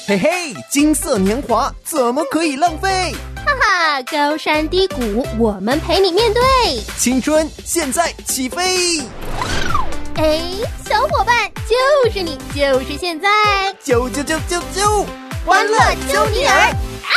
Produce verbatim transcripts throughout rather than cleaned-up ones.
嘿嘿，金色年华怎么可以浪费？ 哈哈，高山低谷我们陪你面对， 青春现在起飞。 哎，小伙伴，就是你，就是现在， 啾啾啾啾啾， 欢乐揪尼尔，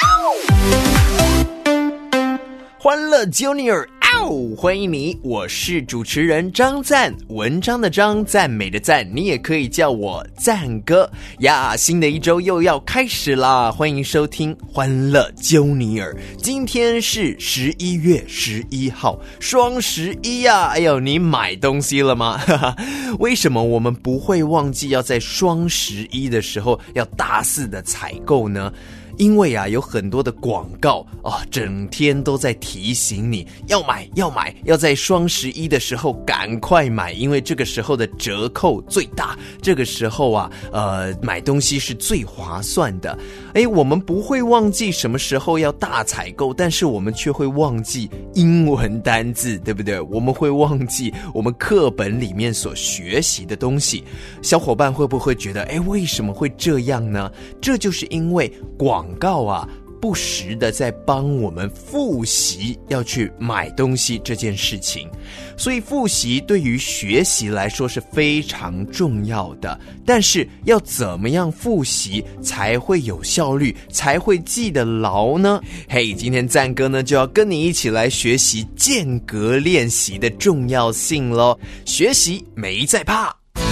欢乐揪尼尔。欢迎你，我是主持人张赞，文章的章，赞美的赞，你也可以叫我赞哥呀。新的一周又要开始啦，欢迎收听欢乐揪尼尔。今天是十一月十一号，双十一呀！哎呦，你买东西了吗？为什么我们不会忘记要在双十一的时候要大肆的采购呢？因为啊，有很多的广告啊，整天都在提醒你要买要买，要在双十一的时候赶快买，因为这个时候的折扣最大，这个时候啊，呃，买东西是最划算的。诶，我们不会忘记什么时候要大采购，但是我们却会忘记英文单字，对不对？我们会忘记我们课本里面所学习的东西。小伙伴会不会觉得，诶，为什么会这样呢？这就是因为广告广告啊，不时的在帮我们复习要去买东西这件事情，所以复习对于学习来说是非常重要的。但是要怎么样复习才会有效率，才会记得牢呢？嘿，今天赞哥呢就要跟你一起来学习间隔练习的重要性咯。学习没在怕。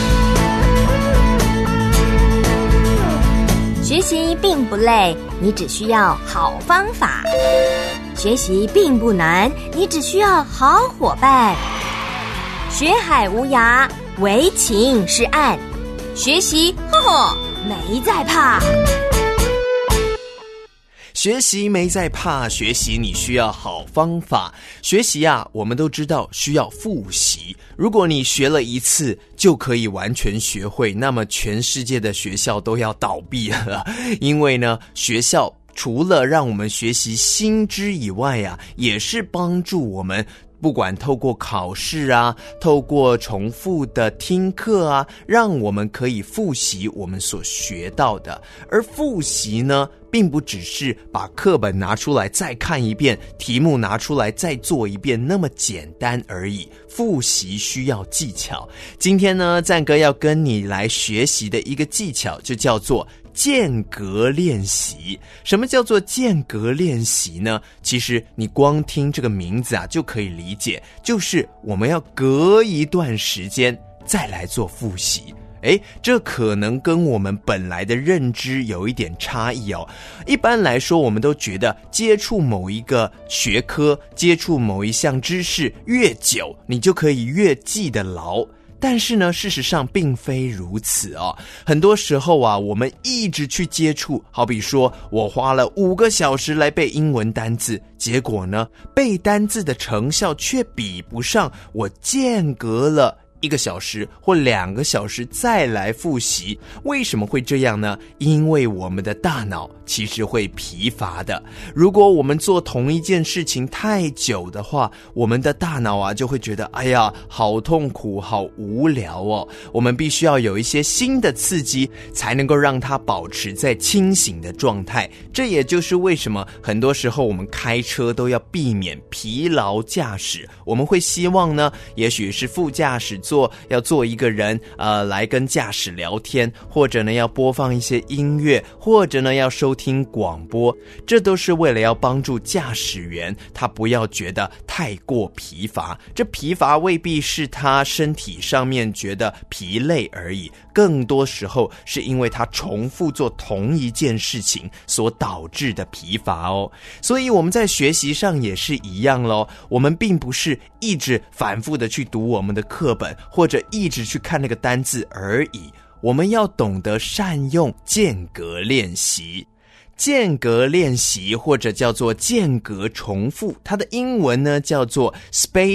学习并不累，你只需要好方法；学习并不难，你只需要好伙伴。学海无涯，唯情是岸。学习，呵呵，没在怕。 学习没在怕，学习你需要好方法。学习啊，我们都知道需要复习。如果你学了一次就可以完全学会，那么全世界的学校都要倒闭了。因为呢，学校除了让我们学习新知以外啊，也是帮助我们不管透过考试啊，透过重复的听课啊，让我们可以复习我们所学到的。而复习呢，并不只是把课本拿出来再看一遍，题目拿出来再做一遍那么简单而已。复习需要技巧。今天呢，赞哥要跟你来学习的一个技巧就叫做间隔练习。什么叫做间隔练习呢？其实你光听这个名字啊就可以理解，就是我们要隔一段时间再来做复习。诶，这可能跟我们本来的认知有一点差异哦。一般来说，我们都觉得接触某一个学科，接触某一项知识越久，你就可以越记得牢。但是呢，事实上并非如此哦。很多时候啊，我们一直去接触，好比说我花了五个小时来背英文单字，结果呢，背单字的成效却比不上我间隔了一个小时或两个小时再来复习。为什么会这样呢？因为我们的大脑其实会疲乏的。如果我们做同一件事情太久的话，我们的大脑啊就会觉得，哎呀，好痛苦，好无聊哦。我们必须要有一些新的刺激，才能够让它保持在清醒的状态。这也就是为什么很多时候我们开车都要避免疲劳驾驶。我们会希望呢，也许是副驾驶座要做一个人呃，来跟驾驶聊天，或者呢要播放一些音乐，或者呢要收听广播，这都是为了要帮助驾驶员他不要觉得太过疲乏。这疲乏未必是他身体上面觉得疲累而已，更多时候是因为他重复做同一件事情所导致的疲乏哦。所以我们在学习上也是一样咯，我们并不是一直反复的去读我们的课本，或者一直去看那个单字而已。我们要懂得善用间隔练习。间隔练习或者叫做间隔重复，它的英文呢叫做 spaced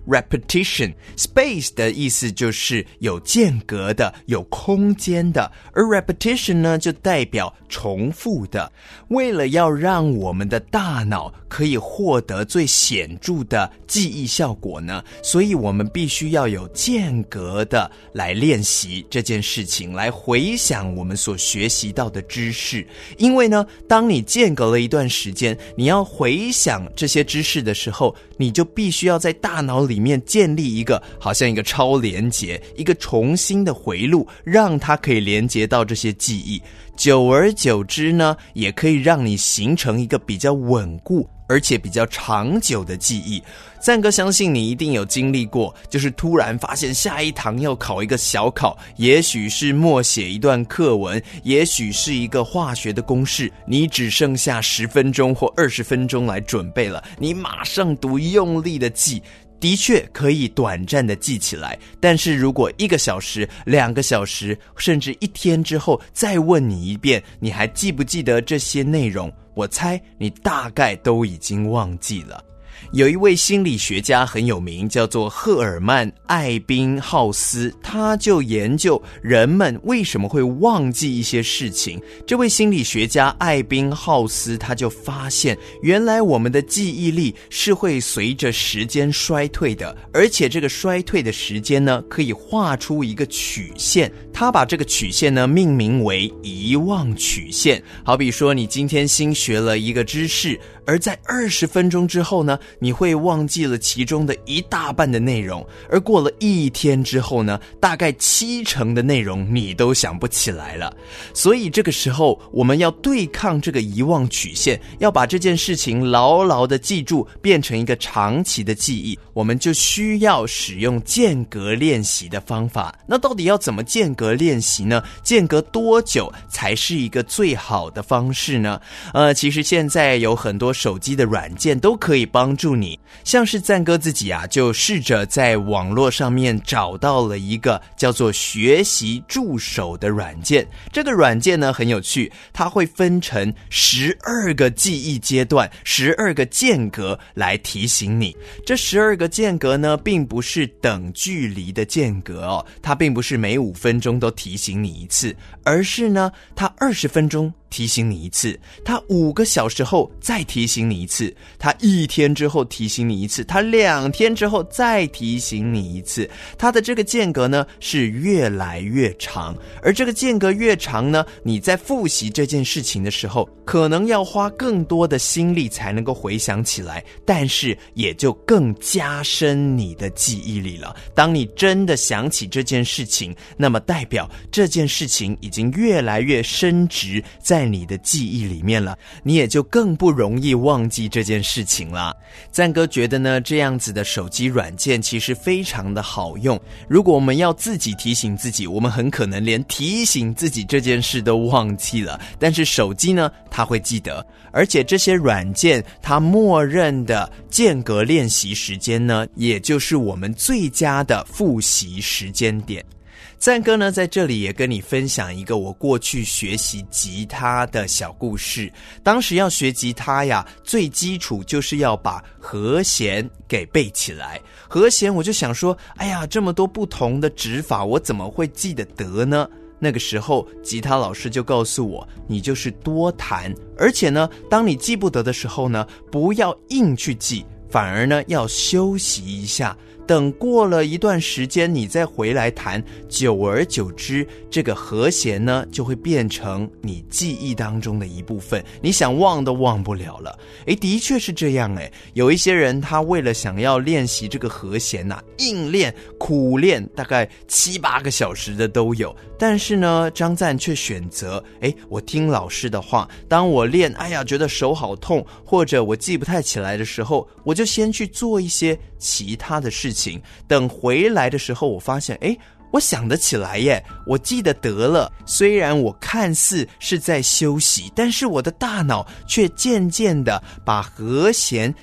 repetition。 Space 的意思就是有间隔的，有空间的，而 repetition 呢就代表重复的。为了要让我们的大脑可以获得最显著的记忆效果呢，所以我们必须要有间隔的来练习这件事情，来回想我们所学习到的知识。因为呢，当你间隔了一段时间，你要回想这些知识的时候，你就必须要在大脑里面建立一个好像一个超连结，一个重新的回路，让它可以连接到这些记忆。久而久之呢，也可以让你形成一个比较稳固而且比较长久的记忆。赞哥相信你一定有经历过，就是突然发现下一堂要考一个小考，也许是默写一段课文，也许是一个化学的公式，你只剩下十分钟或二十分钟来准备了，你马上读，用力的记，的确可以短暂的记起来。但是如果一个小时、两个小时，甚至一天之后再问你一遍，你还记不记得这些内容？我猜你大概都已经忘记了。有一位心理学家很有名，叫做赫尔曼·艾宾浩斯，他就研究人们为什么会忘记一些事情。这位心理学家艾宾浩斯他就发现，原来我们的记忆力是会随着时间衰退的，而且这个衰退的时间呢，可以画出一个曲线。他把这个曲线呢命名为遗忘曲线。好比说，你今天新学了一个知识，而在二十分钟之后呢，你会忘记了其中的一大半的内容，而过了一天之后呢，大概七成的内容你都想不起来了。所以这个时候我们要对抗这个遗忘曲线，要把这件事情牢牢的记住，变成一个长期的记忆，我们就需要使用间隔练习的方法。那到底要怎么间隔练习呢？间隔多久才是一个最好的方式呢？呃，其实现在有很多手机的软件都可以帮助你，像是赞哥自己啊，就试着在网络上面找到了一个叫做学习助手的软件。这个软件呢很有趣，它会分成十二个记忆阶段，十二个间隔来提醒你。这十二个间隔呢，并不是等距离的间隔哦，它并不是每五分钟都提醒你一次，而是呢，它二十分钟提醒你一次，他五个小时后再提醒你一次，他一天之后提醒你一次，他两天之后再提醒你一次。他的这个间隔呢是越来越长，而这个间隔越长呢，你在复习这件事情的时候，可能要花更多的心力才能够回想起来，但是也就更加深你的记忆力了。当你真的想起这件事情，那么代表这件事情已经越来越深植在你的记忆里面了，你也就更不容易忘记这件事情了。赞哥觉得呢，这样子的手机软件其实非常的好用。如果我们要自己提醒自己，我们很可能连提醒自己这件事都忘记了，但是手机呢，它会记得。而且这些软件它默认的间隔练习时间呢，也就是我们最佳的复习时间点。赞哥呢，在这里也跟你分享一个我过去学习吉他的小故事。当时要学吉他呀，最基础就是要把和弦给背起来。和弦我就想说，哎呀，这么多不同的指法，我怎么会记得得呢？那个时候吉他老师就告诉我，你就是多弹，而且呢，当你记不得的时候呢，不要硬去记，反而呢要休息一下，等过了一段时间你再回来弹，久而久之，这个和弦呢就会变成你记忆当中的一部分，你想忘都忘不了了。诶，的确是这样诶，有一些人他为了想要练习这个和弦啊，硬练苦练大概七八个小时的都有。但是呢，张赞却选择诶，我听老师的话，当我练哎呀觉得手好痛，或者我记不太起来的时候，我就先去做一些其他的事情，等回来的时候我发现诶，我想得起来耶，我记得得了。虽然我看似是在休息，但是我的大脑却渐渐的把和弦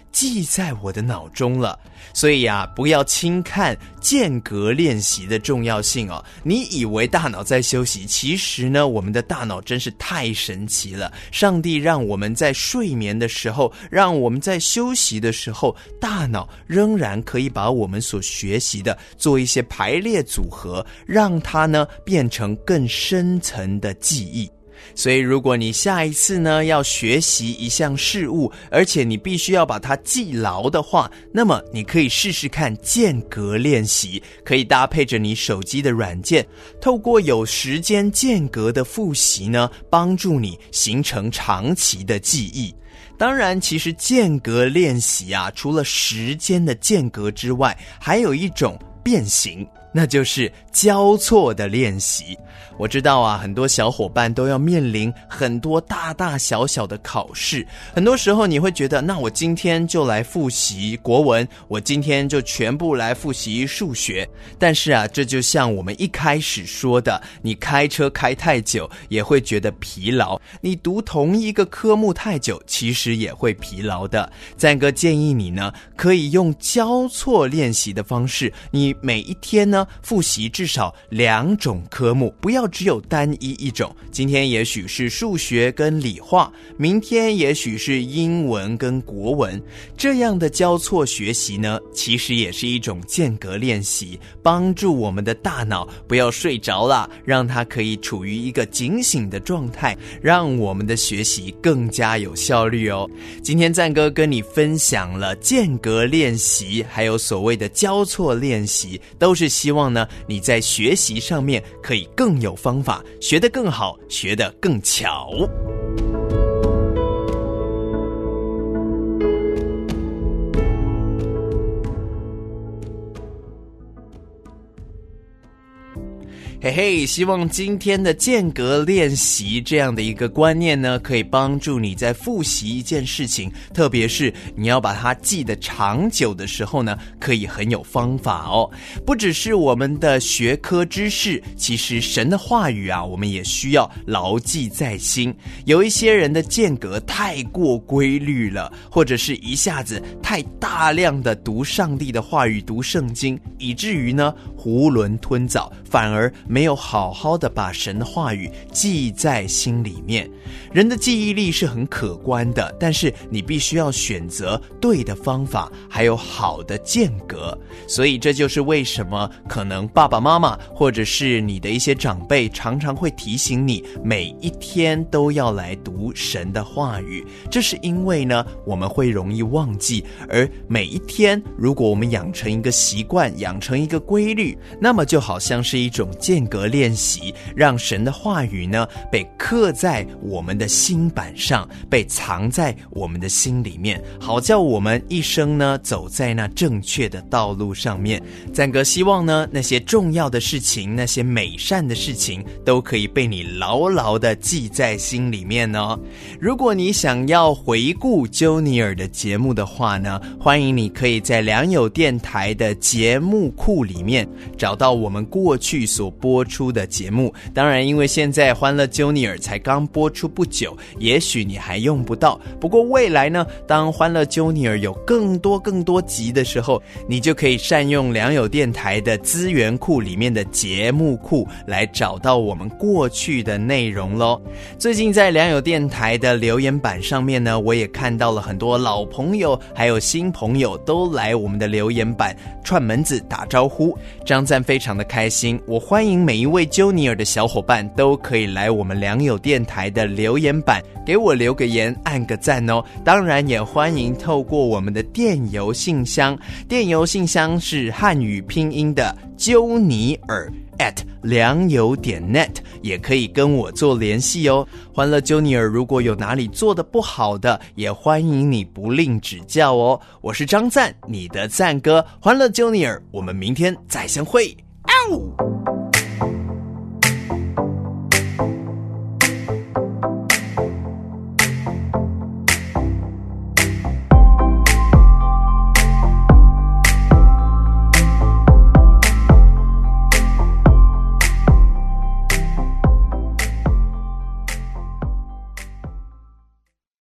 记在我的脑中了。所以啊，不要轻看间隔练习的重要性哦。你以为大脑在休息，其实呢，我们的大脑真是太神奇了。上帝让我们在睡眠的时候，让我们在休息的时候，大脑仍然可以把我们所学习的做一些排列组合，让它呢变成更深层的记忆。所以如果你下一次呢要学习一项事物，而且你必须要把它记牢的话，那么你可以试试看间隔练习，可以搭配着你手机的软件，透过有时间间隔的复习呢，帮助你形成长期的记忆。当然，其实间隔练习啊，除了时间的间隔之外，还有一种变形，那就是交错的练习。我知道啊，很多小伙伴都要面临很多大大小小的考试，很多时候你会觉得，那我今天就来复习国文，我今天就全部来复习数学。但是啊，这就像我们一开始说的，你开车开太久也会觉得疲劳，你读同一个科目太久其实也会疲劳的。赞哥建议你呢，可以用交错练习的方式，你每一天呢复习至少两种科目，不要只有单一一种。今天也许是数学跟理化，明天也许是英文跟国文。这样的交错学习呢，其实也是一种间隔练习，帮助我们的大脑不要睡着了，让它可以处于一个警醒的状态，让我们的学习更加有效率哦。今天赞哥跟你分享了间隔练习，还有所谓的交错练习，都是希望呢你在学习上面可以更有方法，学得更好，学得更巧。嘿嘿，希望今天的间隔练习这样的一个观念呢，可以帮助你在复习一件事情，特别是你要把它记得长久的时候呢，可以很有方法哦。不只是我们的学科知识，其实神的话语啊，我们也需要牢记在心。有一些人的间隔太过规律了，或者是一下子太大量的读上帝的话语，读圣经，以至于呢囫囵吞枣，反而没有好好的把神的话语记在心里面。人的记忆力是很可观的，但是你必须要选择对的方法，还有好的间隔。所以这就是为什么可能爸爸妈妈或者是你的一些长辈常常会提醒你，每一天都要来读神的话语。这是因为呢，我们会容易忘记，而每一天如果我们养成一个习惯，养成一个规律，那么就好像是一种间隔练习，让神的话语呢被刻在我们的心板上，被藏在我们的心里面，好叫我们一生呢走在那正确的道路上面。赞哥希望呢，那些重要的事情，那些美善的事情，都可以被你牢牢的记在心里面哦。如果你想要回顾啾尼尔的节目的话呢，欢迎你可以在良友电台的节目库里面找到我们过去所播出的节目。当然因为现在欢乐啾尼尔才刚播出不久，也许你还用不到，不过未来呢，当欢乐啾尼尔有更多更多集的时候，你就可以善用良友电台的资源库里面的节目库来找到我们过去的内容咯。最近在良友电台的留言板上面呢，我也看到了很多老朋友还有新朋友都来我们的留言板串门子打招呼，张赞非常的开心。我欢迎每一位啾尼尔的小伙伴都可以来我们良友电台的留言板给我留个言，按个赞哦。当然也欢迎透过我们的电邮信箱，电邮信箱是汉语拼音的啾尼尔 at 良友点 net， 也可以跟我做联系哦。欢乐啾尼尔如果有哪里做得不好的，也欢迎你不吝指教哦。我是张赞，你的赞哥，欢乐啾尼尔，我们明天再相会。嗷